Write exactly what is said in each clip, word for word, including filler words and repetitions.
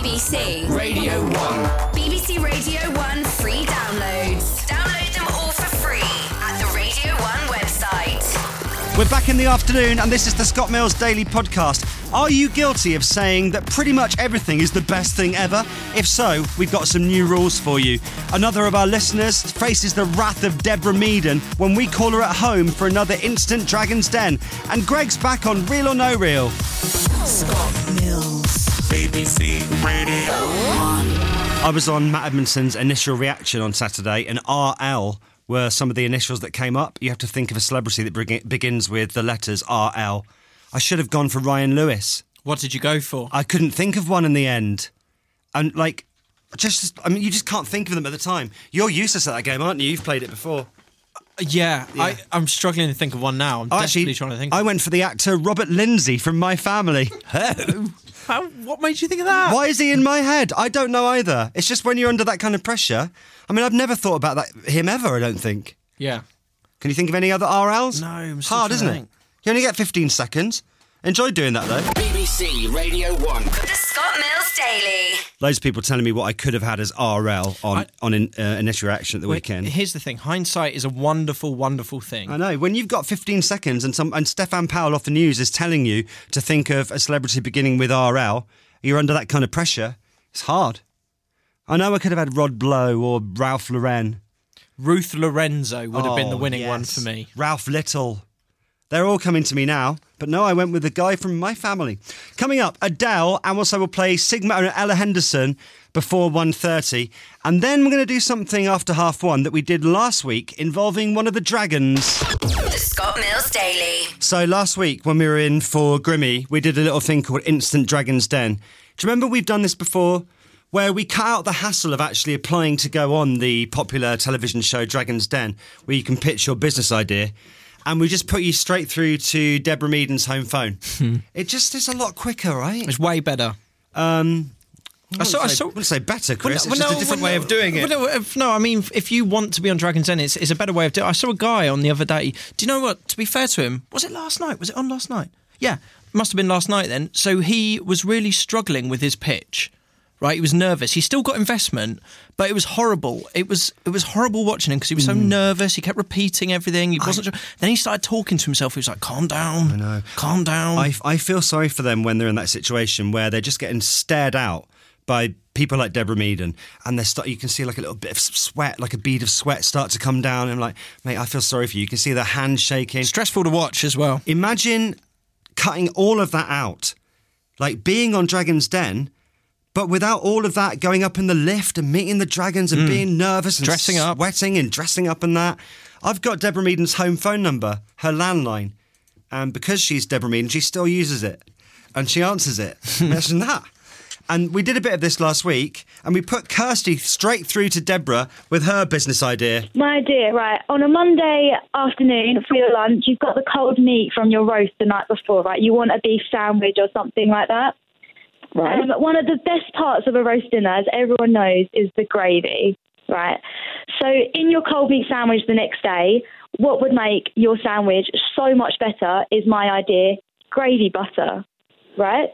B C Radio one. B B C Radio one free downloads. Download them all for free at the Radio one website. We're back in the afternoon, and this is the Scott Mills Daily Podcast. Are you guilty of saying that pretty much everything is the best thing ever? If so, we've got some new rules for you. Another of our listeners faces the wrath of Deborah Meaden when we call her at home for another instant Dragon's Den. And Greg's back on Real or No Real. Scott Mills. B B C Radio one. I was on Matt Edmondson's initial reaction on Saturday, and R L were some of the initials that came up. You have to think of a celebrity that beg- begins with the letters R L. I should have gone for Ryan Lewis. What did you go for? I couldn't think of one in the end. And, like, just, I mean, you just can't think of them at the time. You're useless at that game, aren't you? You've played it before. Yeah, Yeah. I, I'm struggling to think of one now. I'm Oh, desperately actually, trying to think. I went for the actor Robert Lindsay from My Family. How, what made you think of that? Why is he in my head? I don't know either. It's just when you're under that kind of pressure. I mean, I've never thought about that him ever, I don't think. Yeah. Can you think of any other R Ls? No, I'm still Hard, trying isn't to it? think. You only get fifteen seconds. Enjoy doing that, though. B B C Radio one. The Scott Mills Daily. Loads of people telling me what I could have had as R L on, I- on in, uh, initial reaction at the Wait, weekend. Here's the thing. Hindsight is a wonderful, wonderful thing. I know. When you've got fifteen seconds and some and Stefan Powell off the news is telling you to think of a celebrity beginning with R L, you're under that kind of pressure. It's hard. I know I could have had Rod Blow or Ralph Lauren. Ruth Lorenzo would have been the Oh, winning yes. one for me. Ralph Little. They're all coming to me now. But no, I went with the guy from My Family. Coming up, Adele, and also we'll play Sigma and Ella Henderson before one thirty. And then we're going to do something after half one that we did last week involving one of the dragons. The Scott Mills Daily. So last week when we were in for Grimmy, we did a little thing called Instant Dragon's Den. Do you remember we've done this before? Where we cut out the hassle of actually applying to go on the popular television show Dragon's Den, where you can pitch your business idea. And we just put you straight through to Deborah Meaden's home phone. It just is a lot quicker, right? It's way better. Um, I I saw- I wouldn't say, saw- wouldn't say better, Chris. Well, it's no, just a different well, way no, of doing it. well, no, if- no, I mean, if you want to be on Dragon's Den, it's, it's a better way of doing it. I saw a guy on the other day. Do you know what? To be fair to him, was it last night? Was it on last night? Yeah, must have been last night then. So he was really struggling with his pitch. Right, he was nervous. He still got investment, but it was horrible. It was it was horrible watching him because he was so nervous. He kept repeating everything. He wasn't. Sure. Then he started talking to himself. He was like, "Calm down, I know. calm down." I, I feel sorry for them when they're in that situation where they're just getting stared out by people like Deborah Meaden, and they start. You can see like a little bit of sweat, like a bead of sweat, start to come down. And I'm like, mate, I feel sorry for you. You can see their hands shaking. Stressful to watch as well. Imagine cutting all of that out, like being on Dragon's Den. But without all of that, going up in the lift and meeting the dragons and being nervous and Dressing up. sweating and dressing up and that. I've got Deborah Meaden's home phone number, her landline. And because she's Deborah Meaden, she still uses it. And she answers it. Imagine that. And we did a bit of this last week, and we put Kirsty straight through to Deborah with her business idea. My idea, right, on a Monday afternoon for your lunch, you've got the cold meat from your roast the night before, right? You want a beef sandwich or something like that. Right. Um, one of the best parts of a roast dinner, as everyone knows, is the gravy, right? So in your cold meat sandwich the next day, what would make your sandwich so much better is my idea, gravy butter, right?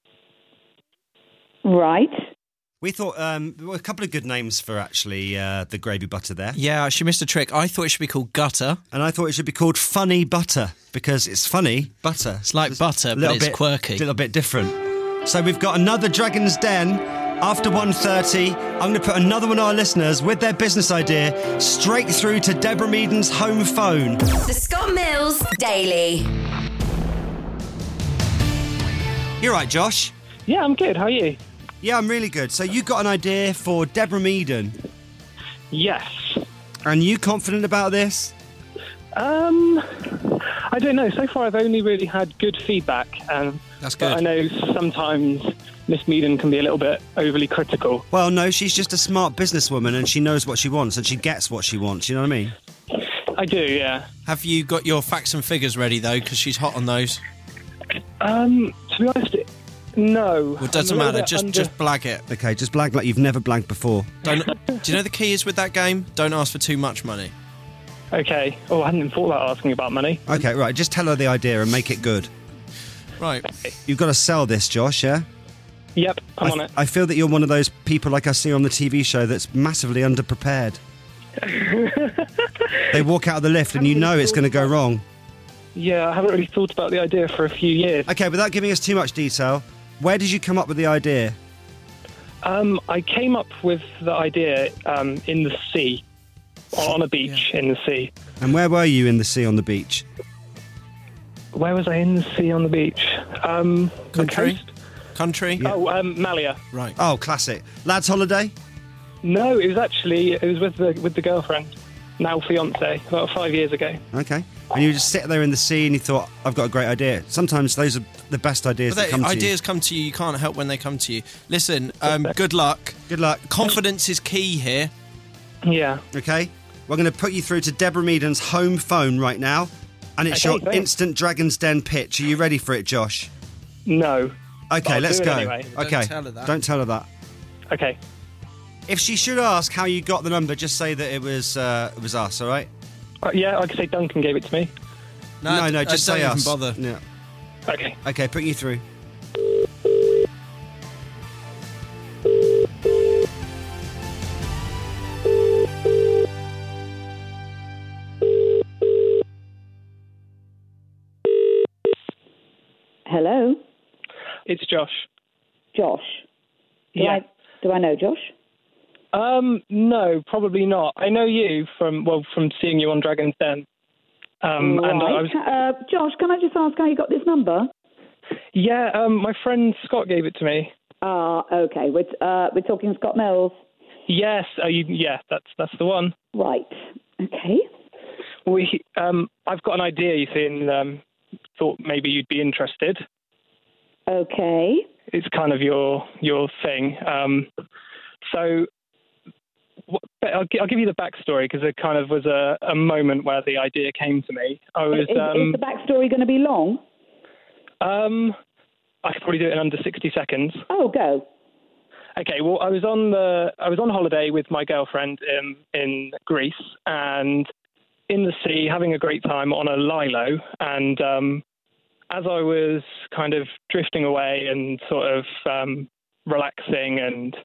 Right. We thought um, there were a couple of good names for actually uh, the gravy butter there. Yeah, she missed a trick. I thought it should be called gutter. And I thought it should be called Funny Butter because it's funny butter. It's like butter, a but little it's bit, quirky. A little bit different. So we've got another Dragon's Den after one thirty. I'm going to put another one of our listeners with their business idea straight through to Deborah Meaden's home phone. The Scott Mills Daily. You're right, Josh. Yeah, I'm good. How are you? Yeah, I'm really good. So you got an idea for Deborah Meaden. Yes. And you confident about this? Um, I don't know. So far, I've only really had good feedback. Um, That's but good. I know sometimes Miss Meaden can be a little bit overly critical. Well, no, she's just a smart businesswoman and she knows what she wants and she gets what she wants. You know what I mean? I do, yeah. Have you got your facts and figures ready, though? Because she's hot on those. Um, to be honest, no. Well, it doesn't I'm a little matter. bit Just under- just blag it. Okay, just blag like you've never blagged before. Don't. Do you know the key is with that game? Don't ask for too much money. Okay. Oh, I hadn't even thought about asking about money. Okay, right, just tell her the idea and make it good. Right. You've got to sell this, Josh, yeah? Yep, I'm I, on it. I feel that you're one of those people like I see on the T V show that's massively underprepared. They walk out of the lift and you know it's going to go wrong. Yeah, I haven't really thought about the idea for a few years. Okay, without giving us too much detail, where did you come up with the idea? Um, I came up with the idea um, in the sea, on a beach yeah. in the sea. And where were you in the sea on the beach? Where was I in the sea on the beach? Um, Country? The coast? Country? Yeah. Oh, um, Malia. Right. Oh, classic. Lads' holiday? No, it was actually, it was with the with the girlfriend, now fiance, about five years ago. Okay. And you just sit there in the sea and you thought, I've got a great idea. Sometimes those are the best ideas But that they, come to you. ideas come to you, you can't help when they come to you. Listen, um, good luck. Good luck. Confidence is key here. Yeah. Okay. We're going to put you through to Deborah Meaden's home phone right now. And it's Okay, your thanks. instant Dragon's Den pitch. Are you ready for it, Josh? No. Okay, I'll let's do it go. anyway. Okay. Don't tell her that. Don't tell her that. Okay. If she should ask how you got the number, just say that it was uh, it was us, all right? Uh, yeah, I could say Duncan gave it to me. No, no, uh, just don't say even us. bother. Yeah. Okay. Okay, put you through. Hello, It's Josh. Josh. Do Yeah. I, do I know Josh? Um, no, probably not. I know you from, well, from seeing you on Dragon's Den. Um, right. and I was, uh, Josh, can I just ask how you got this number? yeah, um, my friend Scott gave it to me. Ah, okay. We're, uh, we're talking Scott Mills. Yes, uh, you, yeah, that's that's the one. Right. Okay. We, um, I've got an idea, you see, and um, thought maybe you'd be interested. Okay. It's kind of your your thing. Um, so what, I'll, I'll give you the backstory because it kind of was a, a moment where the idea came to me. I was. Is, um, is the backstory going to be long? um, I could probably do it in under sixty seconds. Oh, go. Okay, well, I was on the I was on holiday with my girlfriend in in Greece and in the sea, having a great time on a lilo. And um, as I was kind of drifting away and sort of um, relaxing and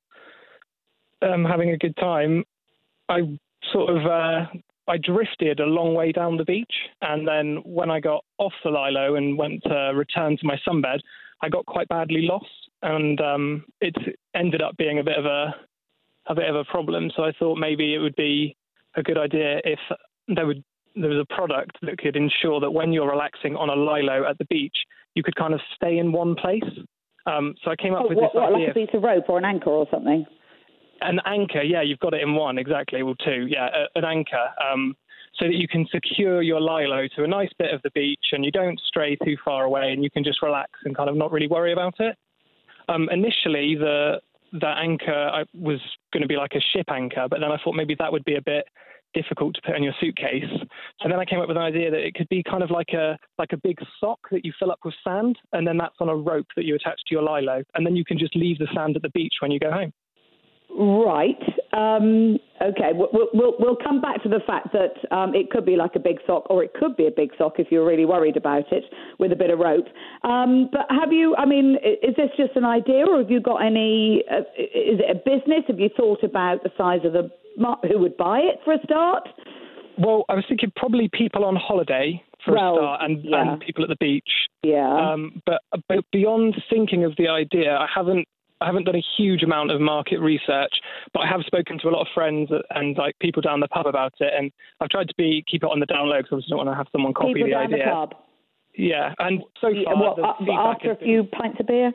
um, having a good time, I sort of uh, I drifted a long way down the beach. And then when I got off the lilo and went to return to my sunbed, I got quite badly lost. And um, it ended up being a bit of a a bit of a problem. So I thought maybe it would be a good idea if there would there was a product that could ensure that when you're relaxing on a lilo at the beach, you could kind of stay in one place. Um, so I came up Oh, with what, this what, idea. like a piece of rope or an anchor or something? An anchor, yeah, you've got it in one, exactly. Well, two, yeah, a, an anchor. Um, so that you can secure your lilo to a nice bit of the beach and you don't stray too far away and you can just relax and kind of not really worry about it. Um, initially, the the anchor was going to be like a ship anchor, but then I thought maybe that would be a bit difficult to put in your suitcase. So then I came up with an idea that it could be kind of like a like a big sock that you fill up with sand, and then that's on a rope that you attach to your lilo, and then you can just leave the sand at the beach when you go home. Right. Um, okay. We'll, we'll we'll come back to the fact that um, it could be like a big sock, or it could be a big sock if you're really worried about it with a bit of rope. Um, but have you? I mean, is this just an idea, or have you got any? Uh, is it a business? Have you thought about the size of the who would buy it for a start? Well, I was thinking probably people on holiday for well, a start, and, yeah. and people at the beach. Yeah. Um, but but beyond thinking of the idea, I haven't. I haven't done a huge amount of market research, but I have spoken to a lot of friends and like people down the pub about it, and I've tried to be keep it on the down low because I just don't want to have someone copy people the down idea. the pub. Yeah, and so Yeah, far, what, the uh, feedback after a has been- few pints of beer.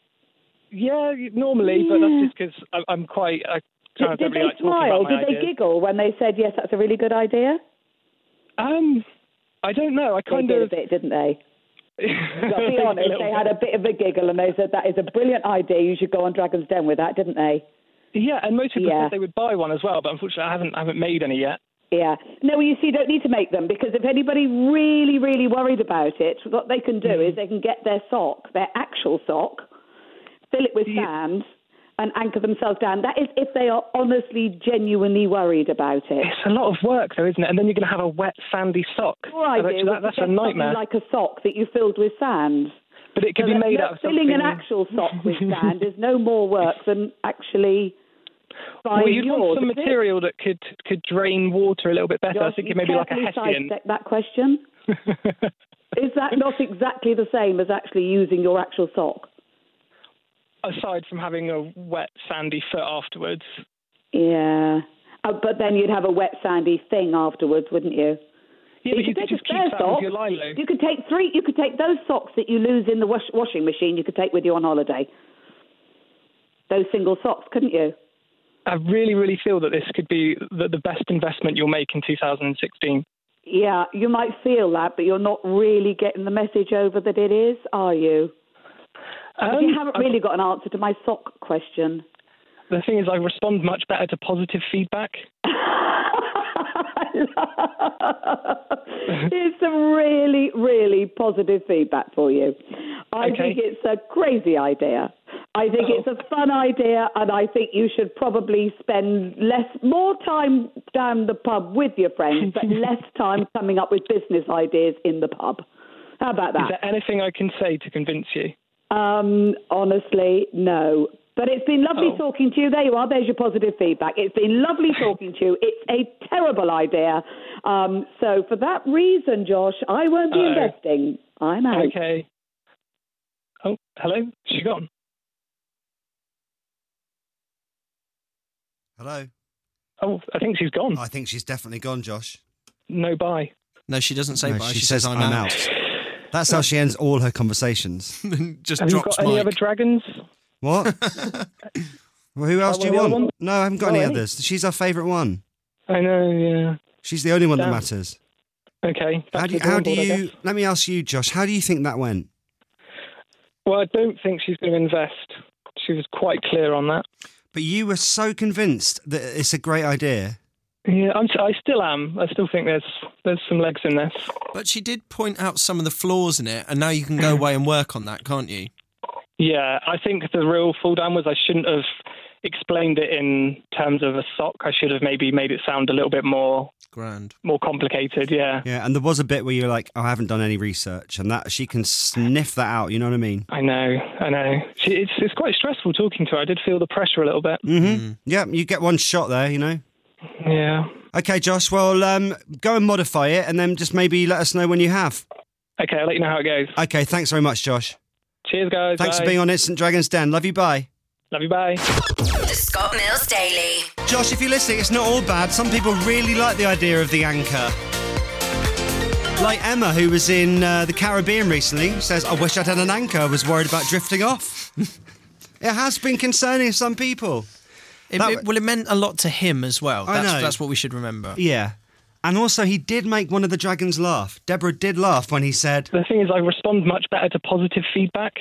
Yeah, normally, but that's just because I'm quite. I kind of Did, don't did really they like talking smile? about my Did they ideas. giggle when they said yes? That's a really good idea. Um, I don't know. I They kind did of. a bit, didn't they? I'll be A honest, little they bit. had a bit of a giggle and they said that is a brilliant idea. You should go on Dragon's Den with that, didn't they? Yeah, and most people Yeah. said they would buy one as well, but unfortunately, I haven't. I haven't made any yet. Yeah. No, you see, you don't need to make them because if anybody really, really worried about it, what they can do Mm. is they can get their sock, their actual sock, fill it with Yeah. sand, and anchor themselves down. That is if they are honestly, genuinely worried about it. It's a lot of work, though, isn't it? And then you're going to have a wet, sandy sock. Your idea That's- was that's to a get nightmare. something like a sock that you filled with sand. But it could so be made that, out of filling something... an actual sock with sand is no more work than actually buying Well, you'd yours, want some is it? material that could could drain water a little bit better. Josh, I was thinking you maybe like a carefully Hessian. sidestep that question. Is that not exactly the same as actually using your actual sock? Aside from having a wet, sandy foot afterwards. Yeah. Uh, but then you'd have a wet, sandy thing afterwards, wouldn't you? Yeah, but you could could take a just keep spare that sock. with your lilo. You could take three. You could take those socks that you lose in the wash, washing machine. You could take with you on holiday. Those single socks, couldn't you? I really, really feel that this could be the, the best investment you'll make in two thousand sixteen. Yeah, you might feel that, but you're not really getting the message over that it is, are you? Um, you haven't really I, got an answer to my sock question. The thing is, I respond much better to positive feedback. Here's some really, really positive feedback for you. I Okay. think it's a crazy idea. I think Oh. it's a fun idea, and I think you should probably spend less, more time down the pub with your friends, but less time coming up with business ideas in the pub. How about that? Is there anything I can say to convince you? Um, honestly, no. But it's been lovely Oh. talking to you. There you are. There's your positive feedback. It's been lovely talking to you. It's a terrible idea. Um, so for that reason, Josh, I won't be Uh-oh. investing. I'm out. Okay. Oh, hello? She gone? Hello? Oh, I think she's gone. I think she's definitely gone, Josh. No bye. No, she doesn't say No, bye. she She, says, says, I'm, "I'm out. out." That's how she ends all her conversations. Just Have you drops got any mic. other dragons? What? Well, who else Oh, do you well, the want? other one? No, I haven't got No, any any. others. She's our favourite one. I know, yeah. She's the only one Damn. that matters. Okay. back How to do you, the how drawing do board, I you? guess. Let me ask you, Josh. How do you think that went? Well, I don't think she's going to invest. She was quite clear on that. But you were so convinced that it's a great idea. Yeah, I'm, I still am. I still think there's there's some legs in this. But she did point out some of the flaws in it, and now you can go away and work on that, can't you? Yeah, I think the real fall down was I shouldn't have explained it in terms of a sock. I should have maybe made it sound a little bit more Grand. more complicated. Yeah, Yeah, and there was a bit where you're like, oh, I haven't done any research, and that she can sniff that out. You know what I mean? I know, I know. She, it's it's quite stressful talking to her. I did feel the pressure a little bit. Mm-hmm. Yeah, you get one shot there. You know. Yeah. Okay, Josh. Well, um, go and modify it, and then just maybe let us know when you have. Okay, I'll let you know how it goes. Okay, thanks very much, Josh. Cheers, guys. Thanks Bye. for being on Instant Dragon's Den. Love you. Bye. Love you. Bye. The Scott Mills Daily. Josh, if you're listening, it's not all bad. Some people really like the idea of the anchor. Like Emma, who was in uh, the Caribbean recently, says, I wish I'd had an anchor. I was worried about drifting off. It has been concerning to some people. It, That- it- well, it meant a lot to him as well. I That's, know. that's what we should remember. Yeah. And also, he did make one of the dragons laugh. Deborah did laugh when he said, The thing is, I respond much better to positive feedback.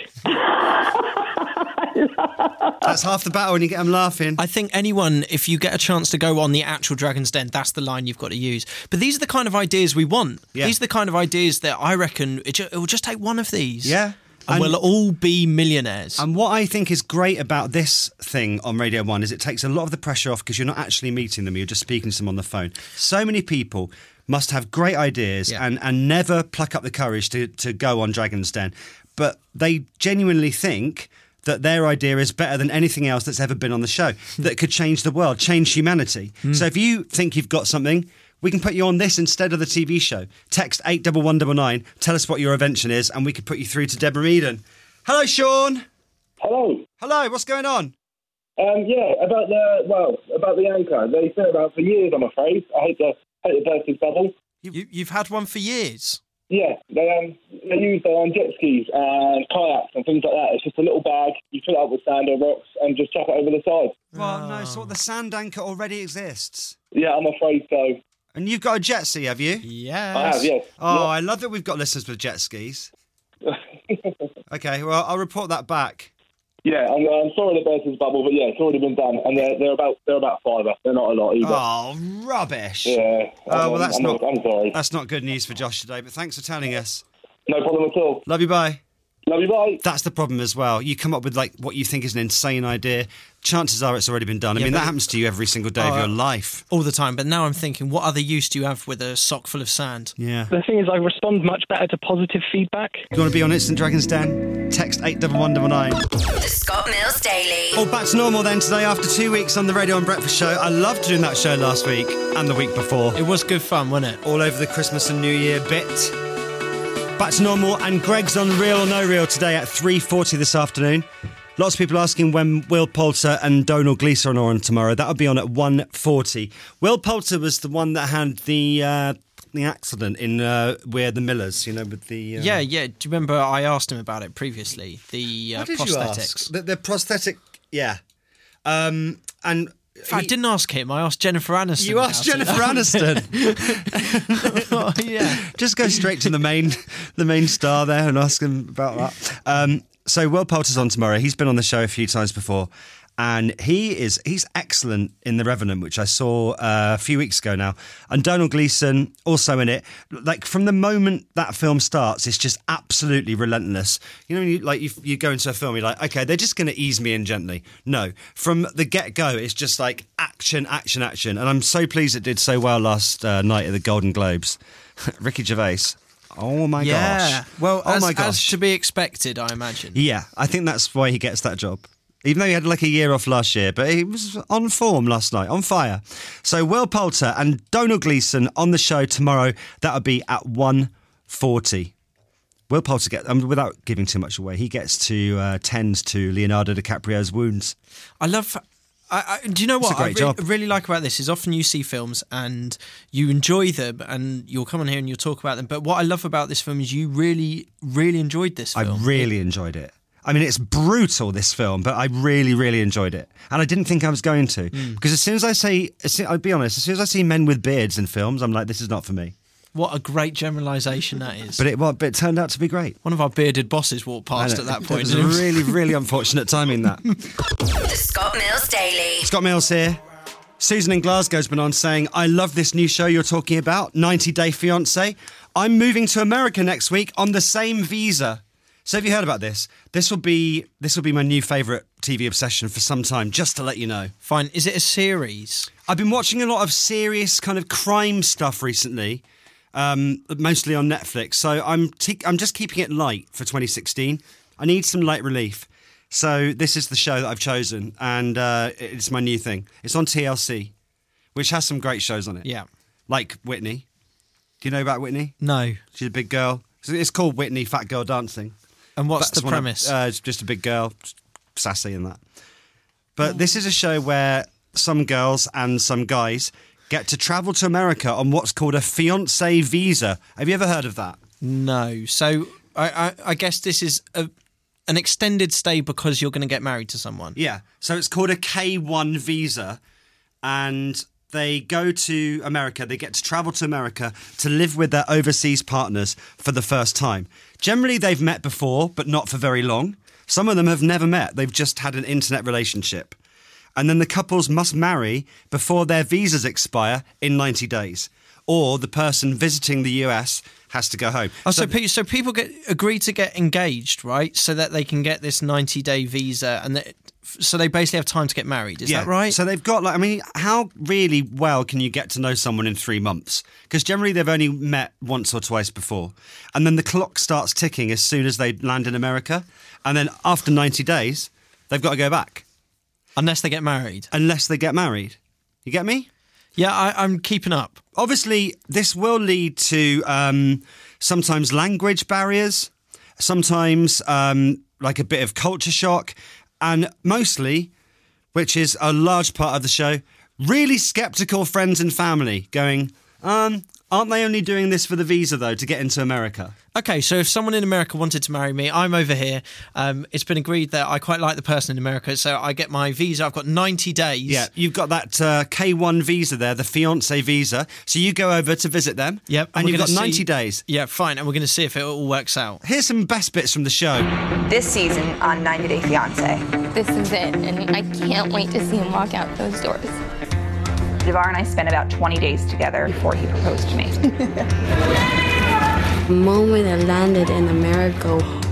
that's half the battle when you get them laughing. I think anyone, if you get a chance to go on the actual Dragon's Den, that's the line you've got to use. But these are the kind of ideas we want. Yeah. These are the kind of ideas that I reckon it, ju- it will just take one of these. Yeah. And, And- we'll all be millionaires. And what I think is great about this thing on Radio one is it takes a lot of the pressure off because you're not actually meeting them, you're just speaking to them on the phone. So many people must have great ideas Yeah. and, and never pluck up the courage to, to go on Dragon's Den. But they genuinely think that their idea is better than anything else that's ever been on the show, that could change the world, change humanity. So if you think you've got something, we can put you on this instead of the T V show. Text eight one one nine nine, tell us what your invention is, and we could put you through to Deborah Eden. Hello, Sean. Hello. Hello, what's going on? Um, yeah, about the well, about the anchor. They said about for years. I'm afraid. I hate to hate to burst his bubble. you, you've had one for years. Yeah, they um they use their um, jet skis and kayaks and things like that. It's just a little bag. You fill it up with sand or rocks and just chuck it over the side. Well, no, so the sand anchor already exists. Yeah, I'm afraid so. And you've got a jet ski, have you? Yes. I have, yes. Oh, I love that we've got listeners with jet skis. Okay, well, I'll report that back. Yeah, I'm, I'm sorry to burst his bubble, but yeah, it's already been done, and they're they're about they're about fiver. They're not a lot either. Oh, rubbish. Yeah. Oh, I'm, well, that's I'm, not- I'm sorry. That's not good news for Josh today, but thanks for telling us. No problem at all. Love you, bye. Love you, bye. That's the problem as well. You come up with like what you think is an insane idea. Chances are it's already been done. I Yeah, mean, but- that happens to you every single day of Oh, your life. All the time. But now I'm thinking, what other use do you have with a sock full of sand? Yeah. The thing is, I respond much better to positive feedback. You want to be on Instant Dragon's Den? Text eight one one nine nine. The Scott Mills Daily. All back to normal then today after two weeks on the Radio and Breakfast Show. I loved doing that show last week and the week before. It was good fun, wasn't it? All over the Christmas and New Year bit. Back to normal, and Greg's on Real or No Real today at three forty this afternoon. Lots of people asking when Will Poulter and Donald Gleeson are on tomorrow. That'll be on at one forty. Will Poulter was the one that had the uh, the accident in uh, We're the Millers, you know, with the... Uh... Yeah, yeah. Do you remember I asked him about it previously? The uh, What did prosthetics. you ask? The, the prosthetic, yeah. Um, and... In fact, I didn't ask him. I asked Jennifer Aniston. You asked about Jennifer it. Aniston. Oh, yeah. Just go straight to the main, the main star there and ask him about that. Um, so Will Poulter's on tomorrow. He's been on the show a few times before, and he is he's excellent in The Revenant, which I saw uh, a few weeks ago now. And Donald Gleeson also in it. Like from the moment that film starts, it's just absolutely relentless. You know, when you, like you, you go into a film, you're like, okay, they're just going to ease me in gently. No, from the get go, it's just like action, action, action. And I'm so pleased it did so well last uh, night at the Golden Globes. Ricky Gervais. Oh my yeah. gosh. Well, oh as, my gosh. as to be expected, I imagine. Yeah, I think that's why he gets that job. Even though he had like a year off last year, but he was on form last night, on fire. So Will Poulter and Donald Gleeson on the show tomorrow. That'll be at one forty. Will Poulter get, um, without giving too much away, he gets to uh, tend to Leonardo DiCaprio's wounds. I love... I, I, do you know what It's a great I re- job. really like about this is often you see films and you enjoy them and you'll come on here and you'll talk about them. But what I love about this film is you really, really enjoyed this I film. really enjoyed it. I mean, it's brutal, this film, but I really, really enjoyed it. And I didn't think I was going to. Mm. Because as soon as I say, as soon, I'll be honest, as soon as I see men with beards in films, I'm like, this is not for me. What a great generalisation that is. But it, well, but it turned out to be great. One of our bearded bosses walked past at that point. It was really, really unfortunate timing, that. The Scott Mills Daily. Scott Mills here. Susan in Glasgow's been on saying, I love this new show you're talking about, ninety day fiancé. I'm moving to America next week on the same visa. So have you heard about this? This will be this will be my new favourite T V obsession for some time, just to let you know. Fine. Is it a series? I've been watching a lot of serious kind of crime stuff recently, um, mostly on Netflix. So I'm te- I'm just keeping it light for twenty sixteen. I need some light relief. So this is the show that I've chosen, and uh, it's my new thing. It's on T L C, which has some great shows on it. Yeah. Like Whitney. Do you know about Whitney? No. She's a big girl. So it's called Whitney, Fat Girl Dancing. And what's That's the one of- premise? uh, it's just a big girl, sassy and that. But this is a show where some girls and some guys get to travel to America on what's called a fiancé visa. Have you ever heard of that? No. So I, I, I guess this is a, an extended stay because you're going to get married to someone. Yeah. So it's called a K one visa, and they go to America. They get to travel to America to live with their overseas partners for the first time. Generally, they've met before, but not for very long. Some of them have never met. They've just had an internet relationship. And then the couples must marry before their visas expire in ninety days. Or the person visiting the U S has to go home. Oh, so, pe- so people get agree to get engaged, right? So that they can get this ninety day visa, and that, so they basically have time to get married. Is yeah. that right? So they've got like, I mean, how really well can you get to know someone in three months? Because generally they've only met once or twice before, and then the clock starts ticking as soon as they land in America, and then after ninety days, they've got to go back. Unless they get married. Unless they get married. You get me? Yeah, I, I'm keeping up. Obviously, this will lead to um, sometimes language barriers, sometimes um, like a bit of culture shock, and mostly, which is a large part of the show, really sceptical friends and family going, um, aren't they only doing this for the visa, though, to get into America? Okay, so if someone in America wanted to marry me, I'm over here. Um, it's been agreed that I quite like the person in America, so I get my visa. I've got ninety days. Yeah, you've got that uh, K one visa there, the fiancé visa. So you go over to visit them. Yep. And, we're you've got gonna ninety see- days. Yeah, fine, and we're going to see if it all works out. Here's some best bits from the show. This season on ninety day fiancé. This is it, and I can't wait to see him walk out those doors. Devar and I spent about twenty days together before he proposed to me. The moment I landed in America,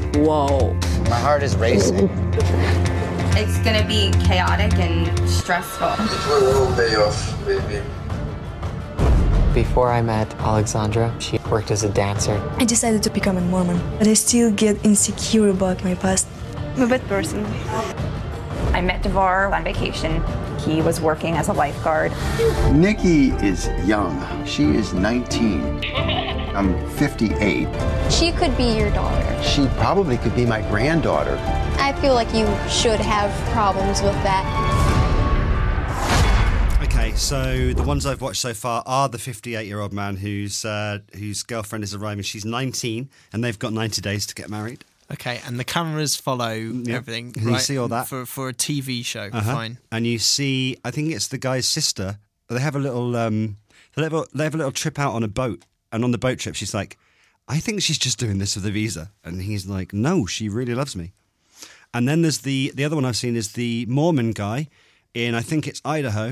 Whoa. My heart is racing. It's gonna be chaotic and stressful. It's my little day off, baby. Before I met Alexandra, she worked as a dancer. I decided to become a Mormon, but I still get insecure about my past. I'm a bad person. I met DeVar on vacation. He was working as a lifeguard. Nikki is young. She is nineteen. I'm fifty-eight. She could be your daughter. She probably could be my granddaughter. I feel like you should have problems with that. Okay, so the ones I've watched so far are the fifty-eight-year-old man whose uh, whose girlfriend is arriving. She's nineteen, and they've got ninety days to get married. Okay, and the cameras follow Yep. everything. And you see all that. For, for a T V show, Uh-huh. fine. And you see, I think it's the guy's sister. They have a little, um, they have a, they have a little trip out on a boat, and on the boat trip, she's like, "I think she's just doing this with a visa," and he's like, "No, she really loves me." And then there's the the other one I've seen is the Mormon guy in, I think it's Idaho,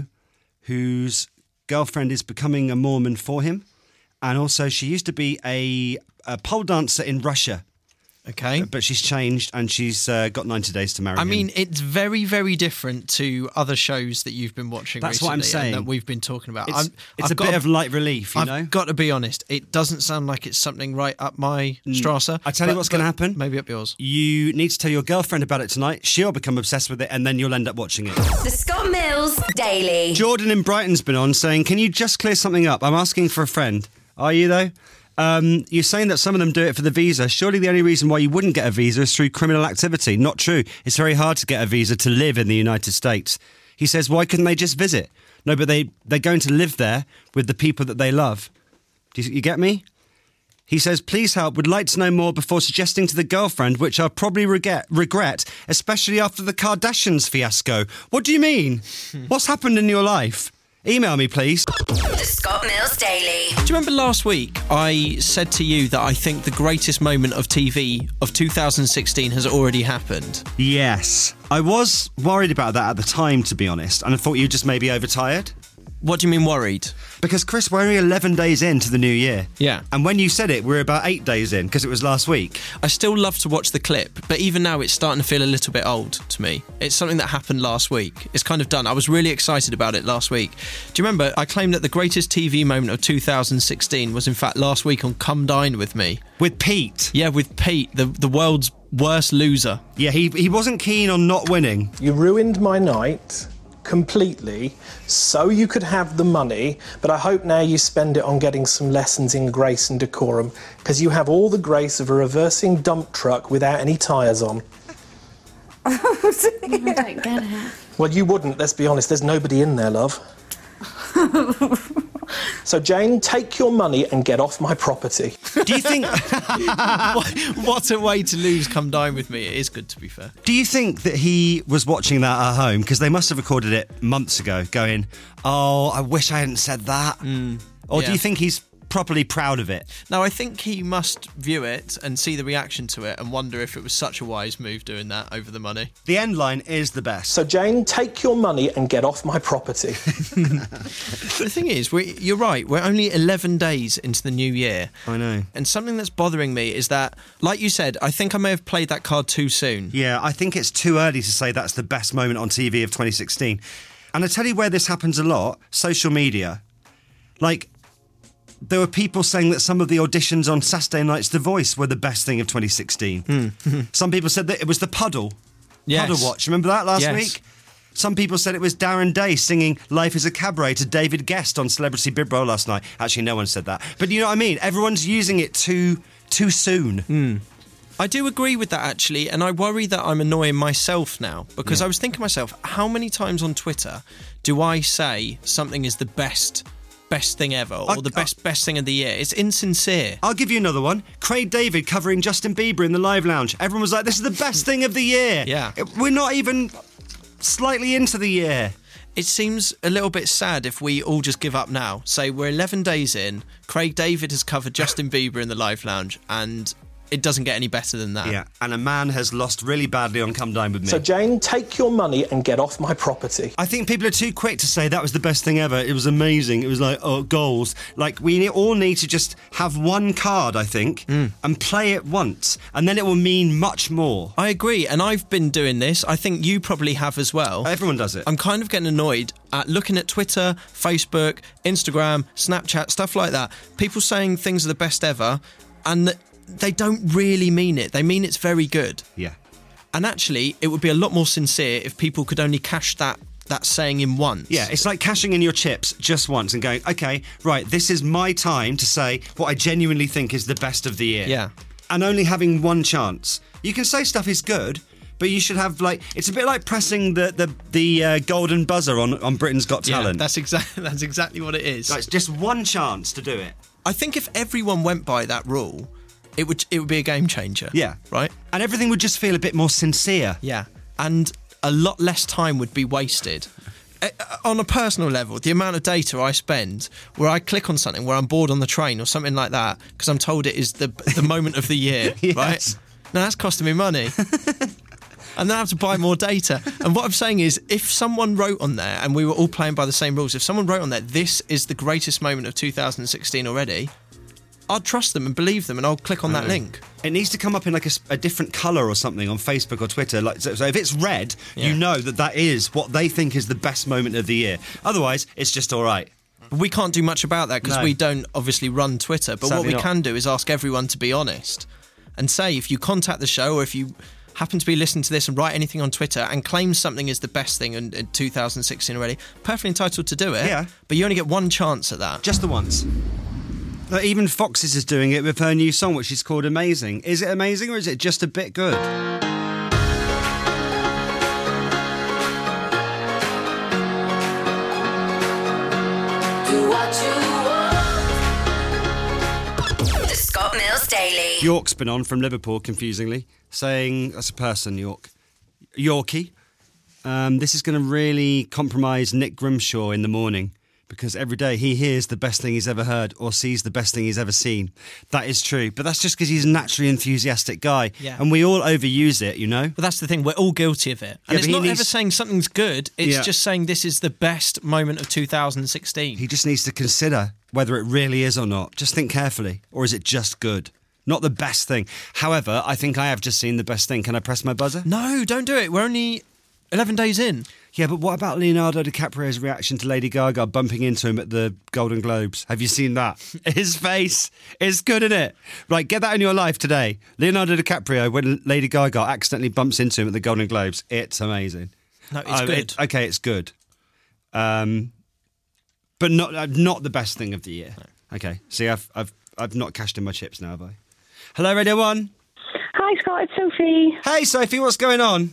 whose girlfriend is becoming a Mormon for him, and also she used to be a, a pole dancer in Russia. Okay. But she's changed and she's uh, got ninety days to marry I him. mean, it's very, very different to other shows that you've been watching That's recently what I'm saying. and that we've been talking about. It's, I'm, it's I've a got bit of light relief, you I've know? got to be honest, it doesn't sound like it's something right up my Strasser. I tell you what's going to happen. Maybe up yours. You need to tell your girlfriend about it tonight. She'll become obsessed with it, and then you'll end up watching it. The Scott Mills Daily. Jordan in Brighton's been on saying, "Can you just clear something up? I'm asking for a friend." Are you, though? Um, you're saying that some of them do it for the visa. Surely the only reason why you wouldn't get a visa is through criminal activity. Not true. It's very hard to get a visa to live in the United States. He says, why couldn't they just visit? No, but they, they're going to live there with the people that they love. Do you, you get me? He says, please help, would like to know more before suggesting to the girlfriend, which I'll probably regret, regret, especially after the Kardashians fiasco. What do you mean? What's happened in your life? Email me, please. The Scott Mills Daily. Do you remember last week I said to you that I think the greatest moment of T V of two thousand sixteen has already happened? Yes. I was worried about that at the time, to be honest, and I thought you just maybe overtired. What do you mean worried? Because, Chris, we're only eleven days into the new year. Yeah. And when you said it, we were about eight days in, because it was last week. I still love to watch the clip, but even now it's starting to feel a little bit old to me. It's something that happened last week. It's kind of done. I was really excited about it last week. Do you remember, I claimed that the greatest T V moment of two thousand sixteen was in fact last week on Come Dine With Me. With Pete? Yeah, with Pete, the, the world's worst loser. Yeah, he, he wasn't keen on not winning. You ruined my night completely so you could have the money, but I hope now you spend it on getting some lessons in grace and decorum, because you have all the grace of a reversing dump truck without any tyres on. I don't get it. Well, you wouldn't, let's be honest, there's nobody in there, love. So, Jane, take your money and get off my property. Do you think... what, what a way to lose Come Dine With Me. It is good, to be fair. Do you think that he was watching that at home? Because they must have recorded it months ago, going, oh, I wish I hadn't said that. Mm, or yeah. do you think he's properly proud of it? No, I think he must view it and see the reaction to it and wonder if it was such a wise move doing that over the money. The end line is the best. So, Jane, take your money and get off my property. The thing is, we, you're right, we're only eleven days into the new year. I know. And something that's bothering me is that, like you said, I think I may have played that card too soon. Yeah, I think it's too early to say that's the best moment on T V of twenty sixteen. And I tell you where this happens a lot, social media. Like, there were people saying that some of the auditions on Saturday Night's The Voice were the best thing of twenty sixteen. Mm. Some people said that it was the Puddle. Yes. Puddle Watch. Remember that last Yes. week? Some people said it was Darren Day singing Life is a Cabaret to David Guest on Celebrity Big Brother last night. Actually, no one said that. But you know what I mean? Everyone's using it too too soon. Mm. I do agree with that, actually, and I worry that I'm annoying myself now, because Yeah. I was thinking to myself, how many times on Twitter do I say something is the best best thing ever, or I- the best best thing of the year? It's insincere. I'll give you another one. Craig David covering Justin Bieber in the Live Lounge. Everyone was like, this is the best thing of the year. Yeah. It- We're not even slightly into the year. It seems a little bit sad if we all just give up now. Say we're eleven days in, Craig David has covered Justin Bieber in the Live Lounge, and it doesn't get any better than that. Yeah, and a man has lost really badly on Come Dine With Me. So, Jane, take your money and get off my property. I think people are too quick to say that was the best thing ever. It was amazing. It was like, oh, goals. Like, we all need to just have one card, I think, mm. and play it once, and then it will mean much more. I agree, and I've been doing this. I think you probably have as well. Everyone does it. I'm kind of getting annoyed at looking at Twitter, Facebook, Instagram, Snapchat, stuff like that. People saying things are the best ever, and they don't really mean it. They mean it's very good. Yeah. And actually, it would be a lot more sincere if people could only cash that that saying in once. Yeah, it's like cashing in your chips just once and going, OK, right, this is my time to say what I genuinely think is the best of the year. Yeah. And only having one chance. You can say stuff is good, but you should have, like, it's a bit like pressing the the, the uh, golden buzzer on, on Britain's Got Talent. Yeah, that's, exa- that's exactly what it is. Like, it's just one chance to do it. I think if everyone went by that rule, it would it would be a game changer. Yeah. Right? And everything would just feel a bit more sincere. Yeah. And a lot less time would be wasted. Uh, on a personal level, the amount of data I spend where I click on something where I'm bored on the train or something like that because I'm told it is the the moment of the year, yes. right? Now that's costing me money. And then I have to buy more data. And what I'm saying is, if someone wrote on there, and we were all playing by the same rules, if someone wrote on there, this is the greatest moment of two thousand sixteen already, I'd trust them and believe them, and I'll click on that Mm. link. It needs to come up in like a, a different colour or something on Facebook or Twitter. Like, so, so if it's red, Yeah. you know that that is what they think is the best moment of the year. Otherwise, it's just all right. We can't do much about that because No. we don't obviously run Twitter. But Sadly what we not. can do is ask everyone to be honest and say, if you contact the show or if you happen to be listening to this and write anything on Twitter and claim something is the best thing in, in two thousand sixteen already, perfectly entitled to do it. Yeah. But you only get one chance at that. Just the once. But even Foxes is doing it with her new song, which is called Amazing. Is it amazing or is it just a bit good? The Scott Mills Daily. York's been on from Liverpool, confusingly, saying, that's a person, York, Yorkie, um, this is going to really compromise Nick Grimshaw in the morning because every day he hears the best thing he's ever heard or sees the best thing he's ever seen. That is true, but that's just because he's a naturally enthusiastic guy. Yeah. And we all overuse it, you know? But that's the thing, we're all guilty of it. And Yeah, it's but he not needs- ever saying something's good, it's Yeah. just saying this is the best moment of two thousand sixteen. He just needs to consider whether it really is or not. Just think carefully. Or is it just good? Not the best thing. However, I think I have just seen the best thing. Can I press my buzzer? No, don't do it. We're only eleven days in. Yeah, but what about Leonardo DiCaprio's reaction to Lady Gaga bumping into him at the Golden Globes? Have you seen that? His face is good, isn't it? Right, get that in your life today. Leonardo DiCaprio, when Lady Gaga accidentally bumps into him at the Golden Globes, it's amazing. No, it's Oh, good. it- okay, it's good. Um, but not uh, not the best thing of the year. No. Okay, see, I've, I've, I've not cashed in my chips now, have I? Hello, Radio one. Hi, Scott. It's Sophie. Hey, Sophie, what's going on?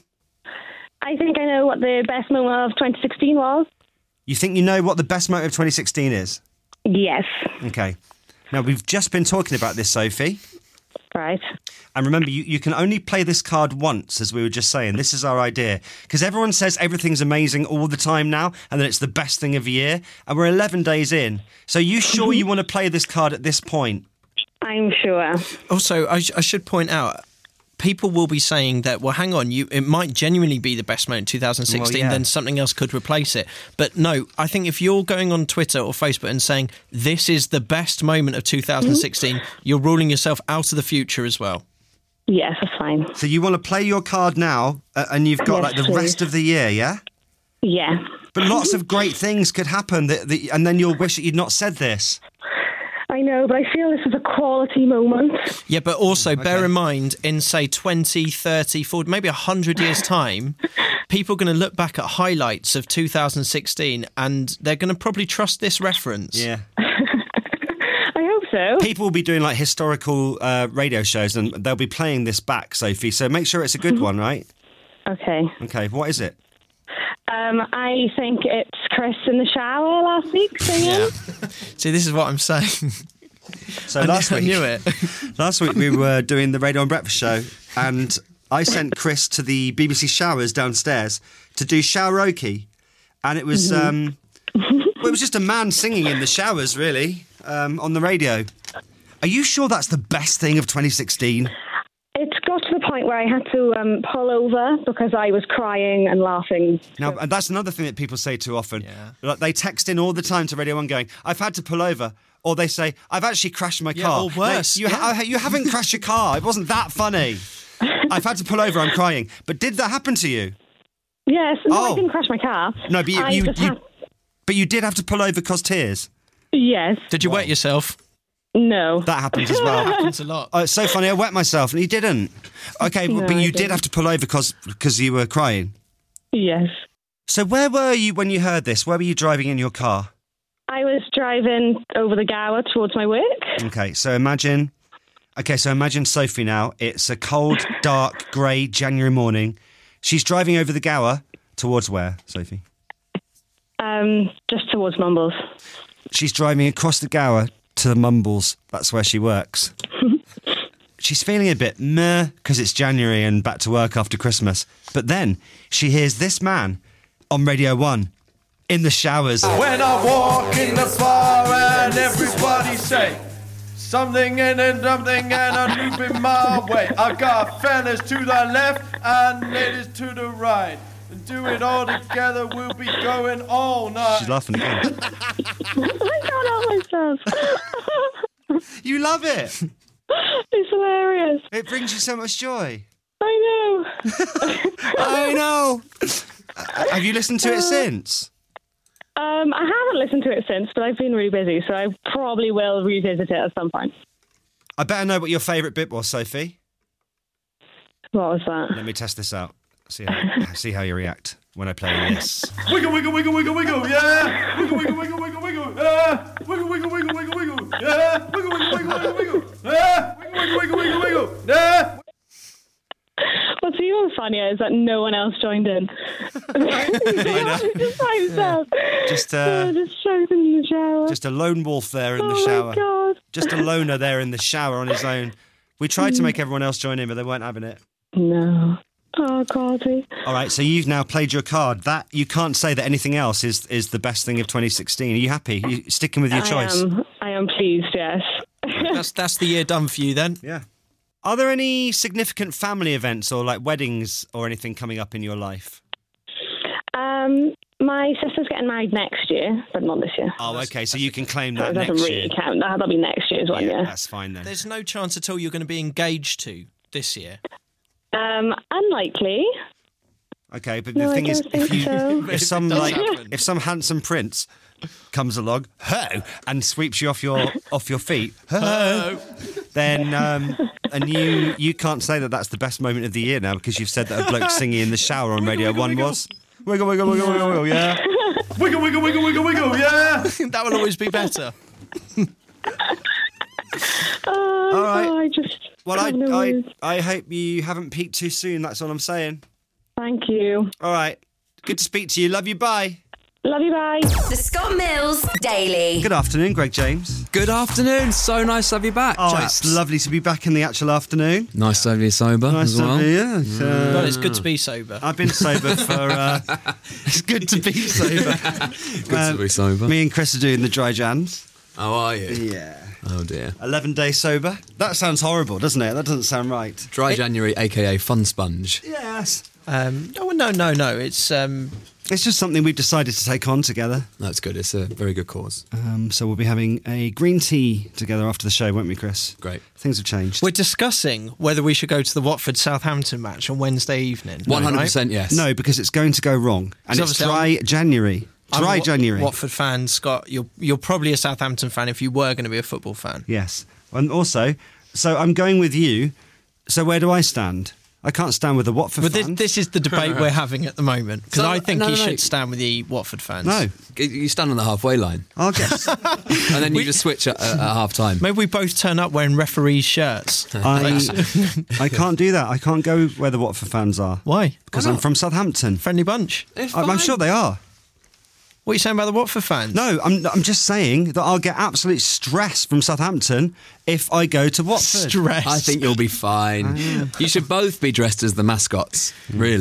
I think I know what the best moment of twenty sixteen was. You think you know what the best moment of twenty sixteen is? Yes. Okay. Now, we've just been talking about this, Sophie. Right. And remember, you, you can only play this card once, as we were just saying. This is our idea. Because everyone says everything's amazing all the time now, and that it's the best thing of the year. And we're eleven days in. So you sure you want to play this card at this point? I'm sure. Also, I, sh- I should point out, people will be saying that, well, hang on, you it might genuinely be the best moment in two thousand sixteen, Well, yeah. then something else could replace it. But no, I think if you're going on Twitter or Facebook and saying, this is the best moment of two thousand sixteen, you're ruling yourself out of the future as well. Yes, that's fine. So you want to play your card now, uh, and you've got Yes, like the please. rest of the year, yeah? Yeah. But lots of great things could happen, that, that, and then you'll wish that you'd not said this. I know, but I feel this is a quality moment. Yeah, but also bear in mind, in say twenty, thirty, forty, maybe one hundred years' time, people are going to look back at highlights of two thousand sixteen and they're going to probably trust this reference. Yeah. I hope so. People will be doing like historical uh, radio shows, and they'll be playing this back, Sophie. So make sure it's a good one, right? Okay. Okay, what is it? Um, I think it's Chris in the shower last week singing. Yeah. See, this is what I'm saying. So I last knew- I week, knew it. last week we were doing the Radio and Breakfast show, and I sent Chris to the B B C showers downstairs to do showeroke, and it was Mm-hmm. um, well, it was just a man singing in the showers, really, um, on the radio. Are you sure that's the best thing of twenty sixteen? point where I had to um, pull over because I was crying and laughing. Now, and that's another thing that people say too often. Yeah. Like, they text in all the time to Radio one going, I've had to pull over. Or they say, I've actually crashed my Yeah, car. or worse, Like, you, yeah. ha- you haven't crashed your car. It wasn't that funny. I've had to pull over. I'm crying. But did that happen to you? Yes, no, Oh. I didn't crash my car. No, but you, I you, just you had- but you did have to pull over because tears. Yes. Did you wet yourself? No. That happens as well. Happens a lot. Oh, it's so funny. I wet myself, and you didn't. Okay, No, but, but I you did didn't. have to pull over because because you were crying. Yes. So where were you when you heard this? Where were you driving in your car? I was driving over the Gower towards my work. Okay, so imagine. Okay, so imagine Sophie now. It's a cold, dark, grey January morning. She's driving over the Gower towards where, Sophie? Um, just towards Mumbles. She's driving across the Gower to the Mumbles. That's where she works. She's feeling a bit meh because it's January and back to work after Christmas. But then she hears this man on Radio one in the showers. When I walk in the bar and everybody say something and then something and I'm looping my way. I got fellas to the left and ladies to the right. Do it all together, we'll be going all night. She's laughing again. I can't help myself. You love it. It's hilarious. It brings you so much joy. I know. I know. Uh, have you listened to it since? Um, I haven't listened to it since, but I've been really busy, so I probably will revisit it at some point. I better know what your favourite bit was, Sophie. What was that? Let me test this out. See how, see how you react when I play this. Wiggle, wiggle, wiggle, wiggle, wiggle, yeah. Wiggle, wiggle, wiggle, wiggle, wiggle, yeah. Wiggle, wiggle, wiggle, wiggle, wiggle, yeah. Wiggle, wiggle, wiggle, wiggle, wiggle, yeah. Wiggle, wiggle, wiggle, wiggle, wiggle, yeah. What's even funnier is that no one else joined in. Just by himself. Just, uh, Oh, just shouting in the shower. Just a lone wolf there in Oh the my shower. God. Just a loner there in the shower on his own. We tried to make everyone else join in, but they weren't having it. No. Oh, Cardi. All right, so you've now played your card. That you can't say that anything else is is the best thing of twenty sixteen. Are you happy? Are you sticking with your I choice? am, I am pleased, yes. That's that's the year done for you then. Yeah. Are there any significant family events or like weddings or anything coming up in your life? Um, my sister's getting married next year, but not this year. Oh, okay. So you can claim So that it doesn't next really year. count. That'll be next year's one, yeah. That's fine then. There's no chance at all you're going to be engaged to this year. Um, unlikely. Okay, but No, the I thing is, don't think if you, so. if some It does like, happen. if some handsome prince comes along, ho, and sweeps you off your off your feet, ho, then um, and you you can't say that that's the best moment of the year now because you've said that a bloke singing in the shower on Radio One was wiggle wiggle wiggle wiggle wiggle, yeah. Wiggle, wiggle, wiggle, wiggle, wiggle, yeah. That will always be better. Oh, All right. oh, I just. Well, I have no I words. I hope you haven't peaked too soon. That's all I'm saying. Thank you. All right, good to speak to you. Love you. Bye. Love you, bye. The Scott Mills Daily. Good afternoon, Greg James. Good afternoon. So nice to have you back, Oh, chaps. it's lovely to be back in the actual afternoon. Nice to have you sober Nice as to well. have you, yeah. It's, uh, Well, it's good to be sober. I've been sober for. Uh, it's good to be sober. Good Um, to be sober. Me and Chris are doing the dry jans. How are you? Yeah. Oh dear. eleven days sober. That sounds horrible, doesn't it? That doesn't sound right. Dry January, aka Fun Sponge. Yes. Um, no, no, no, no. It's um, It's just something we've decided to take on together. That's good. It's a very good cause. Um, so we'll be having a green tea together after the show, won't we, Chris? Great. Things have changed. we're discussing whether we should go to the Watford Southampton match on Wednesday evening. One hundred percent right? yes. No, because it's going to go wrong. And Because it's obviously dry January. I'm Dry a Wa- January. Watford fan, Scott. You're you're probably a Southampton fan if you were going to be a football fan. Yes. And also, so I'm going with you. So where do I stand? I can't stand with the Watford But this, fans. this is the debate we're having at the moment because So- I think no, you no, no. should stand with the Watford fans. No. You stand on the halfway line, I'll guess. and then you just switch at, at half time. Maybe we both turn up wearing referees' shirts. I, I can't do that. I can't go where the Watford fans are. Why? Because I'm from Southampton. Friendly bunch. I'm, I'm sure they are. What are you saying about the Watford fans? No, I'm, I'm just saying that I'll get absolute stress from Southampton if I go to Watford. Stress. I think you'll be fine. You should both be dressed as the mascots, really.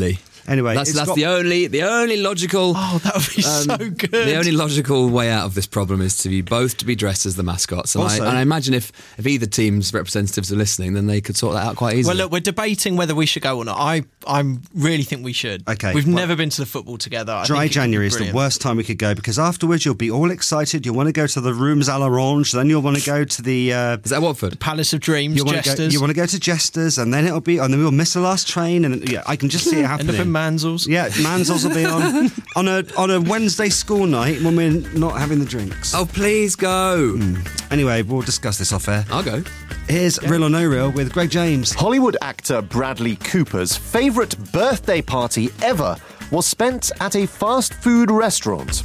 Anyway, that's it's that's got- the only the only logical. Oh, that would be so good. The only logical way out of this problem is to be both to be dressed as the mascots. And, Also- I, and I imagine if, if either team's representatives are listening, then they could sort that out quite easily. Well, look, we're debating whether we should go or not. I I really think we should. Okay, We've well- never been to the football together. I Dry think it could be January is the brilliant. worst time we could go because afterwards you'll be all excited. You'll want to go to the Rooms à l'Orange. Then you'll want to go to the. Uh, is that Watford? Palace of Dreams, you want to go, Jesters. you want to go to Jesters, and then it'll be. And then we'll miss the last train, and yeah, I can just see it happening. End up in Mansell's. Yeah, Mansell's will be on on a on a Wednesday school night when we're not having the drinks. Oh, please go. Mm. Anyway, we'll discuss this off air. I'll go. Here's Real or No Real with Greg James. Hollywood actor Bradley Cooper's favourite birthday party ever was spent at a fast food restaurant.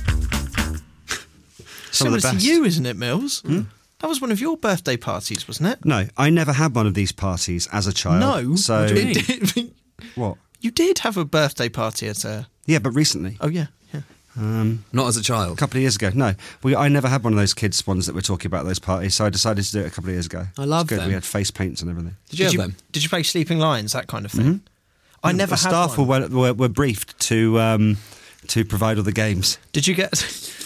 Some of Similar the to best. you, isn't it, Mills? That was one of your birthday parties, wasn't it? No, I never had one of these parties as a child. No. So What do you mean? what? You did have a birthday party at a... Yeah, but recently. Oh, yeah, yeah. Um, Not as a child. A couple of years ago. No, we. I never had one of those kids ones that we're talking about, those parties, so I decided to do it a couple of years ago. I love It's good. them. We had face paints and everything. Did you have them? Did you play Sleeping Lions, that kind of thing? Mhm. I The never had staff one. were, were were briefed to um, to provide all the games. Did you get...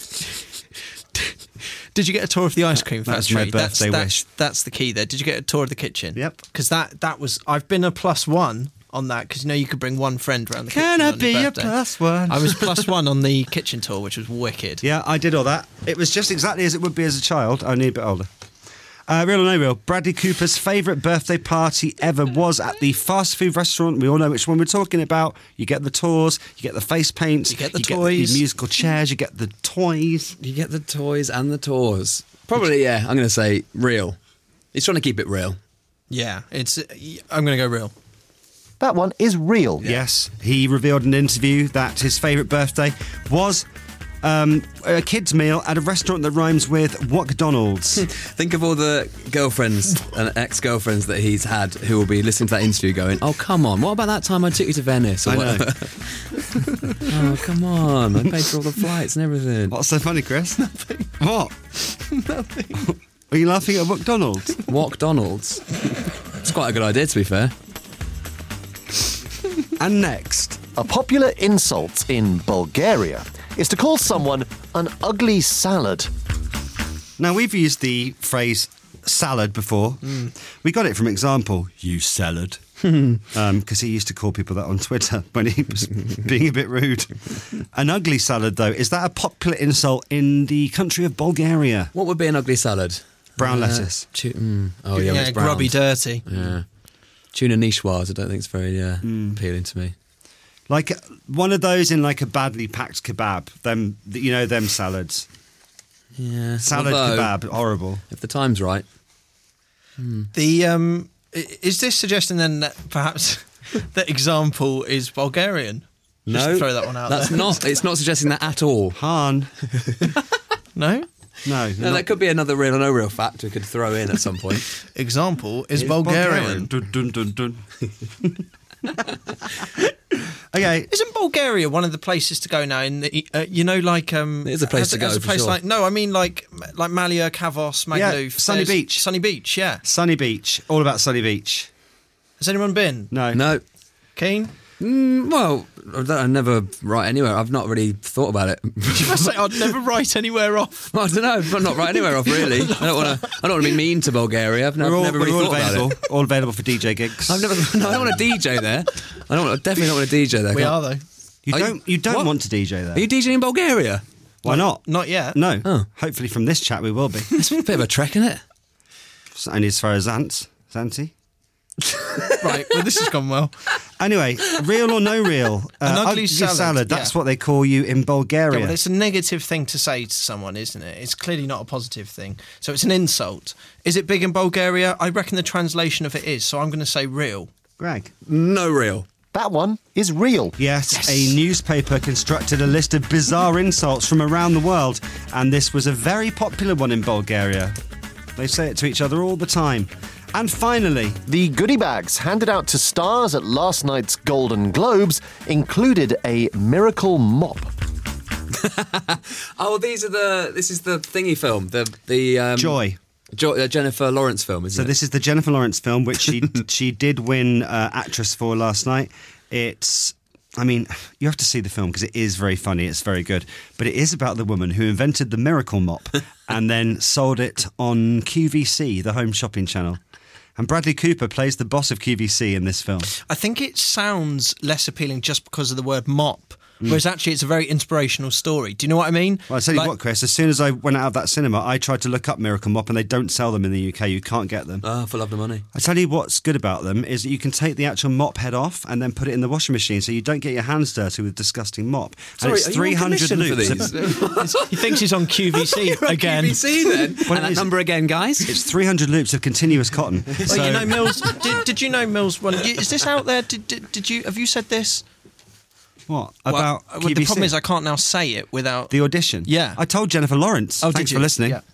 Did you get a tour of the ice cream That was factory? my birthday that's, wish. That's, that's the key there. Did you get a tour of the kitchen? Yep. Because that, that was... I've been a plus one on that, because you know you could bring one friend around the Can kitchen I on your be a birthday. plus one? I was plus one on the kitchen tour, which was wicked. Yeah, I did all that. It was just exactly as it would be as a child, only a bit older. Uh, real or no real, Bradley Cooper's favourite birthday party ever was at the fast food restaurant. We all know which one we're talking about. You get the tours, you get the face paints, You get the you toys. get the musical chairs, you get the toys. You get the toys and the tours. Probably, yeah. I'm going to say real. He's trying to keep it real. Yeah, it's. I'm going to go real. That one is real. Yes, he revealed in an interview that his favourite birthday was um, a kid's meal at a restaurant that rhymes with Wokdonald's. Think of all the girlfriends and ex-girlfriends that he's had who will be listening to that interview going, oh, come on, what about that time I took you to Venice? Or I know. whatever? Oh, come on, I paid for all the flights and everything. What's so funny, Chris? Nothing. What? Nothing. Are you laughing at Wokdonald's? Wokdonald's. It's quite a good idea, to be fair. And next, a popular insult in Bulgaria is to call someone an ugly salad. Now, we've used the phrase salad before. Mm. We got it from example, you salad. Because um, he used to call people that on Twitter when he was being a bit rude. An ugly salad, though, is that a popular insult in the country of Bulgaria? What would be an ugly salad? Brown Uh, lettuce. tu- mm, oh, yeah, Yeah, it's brown. grubby, dirty. Yeah. Tuna niçoise, I don't think it's very uh, Mm. appealing to me. Like uh, one of those in like a badly packed kebab. Them, you know, them salads. Yeah. Salad Although, kebab, horrible. If the time's right. The um, i- is this suggesting then that perhaps that example is Bulgarian? Just No, to throw that one out that's there. not. It's not suggesting that at all. Han. No. No. No, that could be another real or no real fact we could throw in at some point. Example is It's Bulgarian. Dun, dun, dun, dun. Okay. Isn't Bulgaria one of the places to go now? In the, uh, you know, like um, It is a place as, to go, as a for place sure. like no, I mean like like Malia, Kavos, Yeah, Magaluf, Sunny there's- Beach. Sunny Beach. Yeah. Sunny Beach. All about Sunny Beach. Has anyone been? No. No. Keen? Mm, well, I, don't, I never write anywhere. I've not really thought about it. I say I'd never write anywhere off. I don't know. I'm not writing anywhere off, really. I don't want to. I don't want to be mean to Bulgaria. I've, no, We're I've all, never we're really all thought available. about it. All available for D J gigs. I've never. No, I don't want to D J there. I don't. Want, I definitely don't want to D J there. We Can't- are though. You Are you- don't. You don't what? want to D J there. Are you DJing in Bulgaria? Why not? Not yet. No. Oh. Hopefully, from this chat, we will be. It's a bit of a trek, isn't it? It's only as far as Zant. Zanti. Right. Well, this has gone well. Anyway, real or no real? An ugly salad, That's yeah. what they call you in Yeah, Bulgaria. well, it's a negative thing to say to someone, isn't it? It's clearly not a positive thing. So it's an insult. Is it big in Bulgaria? I reckon the translation of it is. So I'm going to say real. Greg. No real. That one is real. Yes, a newspaper constructed a list of bizarre insults from around the world, and this was a very popular one in Bulgaria. They say it to each other all the time. And finally, The goodie bags handed out to stars at last night's Golden Globes included a miracle mop. Oh, these are the. This is the thingy film. The the um, Joy. Jo- uh, Jennifer Lawrence film, isn't So it? this is the Jennifer Lawrence film, which she she did win uh, actress for last night. It's I mean, you have to see the film because it is very funny. It's very good. But it is about the woman who invented the Miracle Mop and then sold it on Q V C, the home shopping channel. And Bradley Cooper plays the boss of Q V C in this film. I think it sounds less appealing just because of the word mop. Whereas actually it's a very inspirational story. Do you know what I mean? Well, I tell you like, what, Chris, as soon as I went out of that cinema, I tried to look up Miracle Mop and they don't sell them in the U K. You can't get them. Oh, for love of money. I tell you what's good about them is that you can take the actual mop head off and then put it in the washing machine so you don't get your hands dirty with disgusting mop. Sorry, and it's are three hundred you on loops. Of, he thinks he's on Q V C again. Q V C then? Well, and that is, number again, guys? It's three hundred loops of continuous cotton. Well, so, you know, Mills, did, did you know Mills one? Is this out there? Did, did, did you, have you said this? What? Well, about well, Q V C? the problem is I can't now say it without... The audition? Yeah. I told Jennifer Lawrence. Oh, Thanks did you? for listening. Yeah.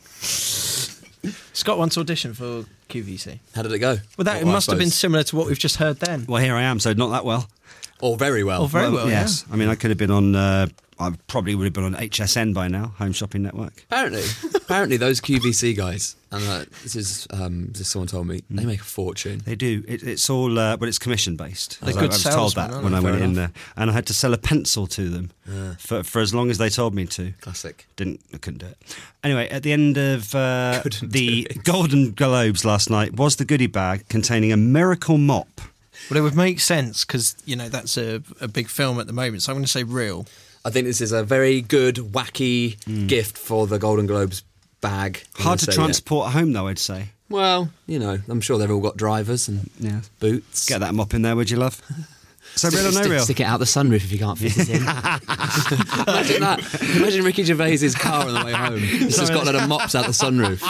Scott wants to audition for Q V C. How did it go? Well, that well, it must have been similar to what we've just heard then. Well, here I am, so not that well. Or very well. Or very well, well yes. Yeah. I mean, I could have been on... Uh, I probably would have been on H S N by now, Home Shopping Network. Apparently, apparently those Q V C guys, and uh, this is um, this someone told me, they make a fortune. They do. It, it's all, uh, but it's commission based. They're I, good I was told that salesmen, when I Fair went enough. in there, and I had to sell a pencil to them Yeah. for for as long as they told me to. Classic. Didn't I couldn't do it. Anyway, at the end of uh, Couldn't the do it. Golden Globes last night was the goodie bag containing a Miracle Mop. Well, it would make sense because, you know, that's a, a big film at the moment. So I'm going to say real. I think this is a very good, wacky gift for the Golden Globes bag. I'm Hard gonna to say, transport home, though, I'd say. yeah. Well, you know, I'm sure they've all got drivers and Yeah. boots. Get that mop in there, would you, love? So Stick, real or no stick, real? stick it out the sunroof if you can't fit it in. Imagine that. Imagine Ricky Gervais's car on the way home. He's just got a lot of mops out the sunroof.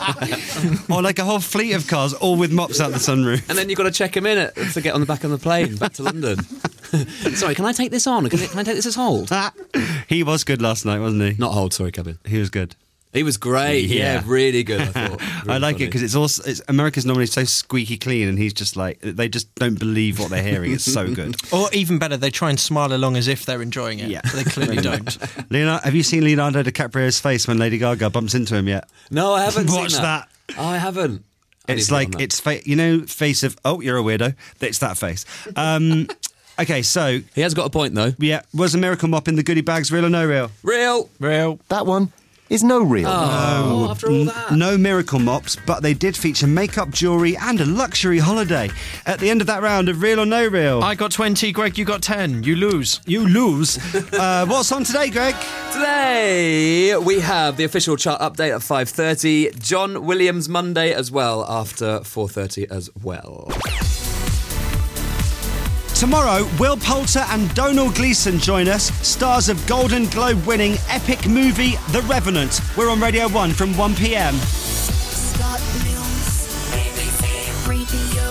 Or like a whole fleet of cars, all with mops out the sunroof. And then you've got to check him in at, to get on the back of the plane back to London. Sorry, can I take this on? Can I, can I take this as hold? He was good last night, wasn't he? Not hold, sorry, Kevin. He was good. He was great. Yeah, Yeah. really good, I thought. I Really like funny. it because it's also it's, America's normally so squeaky clean, and he's just like they just don't believe what they're hearing. It's so good. Or even better, they try and smile along as if they're enjoying it. Yeah. But they clearly don't. Leonardo, have you seen Leonardo DiCaprio's face when Lady Gaga bumps into him yet? No, I haven't Watch seen that. that. Oh, I haven't. I need It's to get like on that. it's fa- you know face of oh you're a weirdo. It's that face. Um, okay, so He has got a point, though. yeah, was a Miracle Mop in the goodie bags real or no real? Real. Real. That one is no real. Oh, after all that. No Miracle Mops, but they did feature makeup, jewellery, and a luxury holiday. At the end of that round of real or no real, I got twenty, Greg, you got ten. You lose. you lose. uh, what's on today, Greg? Today we have the official chart update at five thirty. John Williams Monday as well after four thirty as well. Tomorrow, Will Poulter and Donald Gleeson join us, stars of Golden Globe winning epic movie The Revenant. We're on Radio one from one p m. Scott Mills, A B C Radio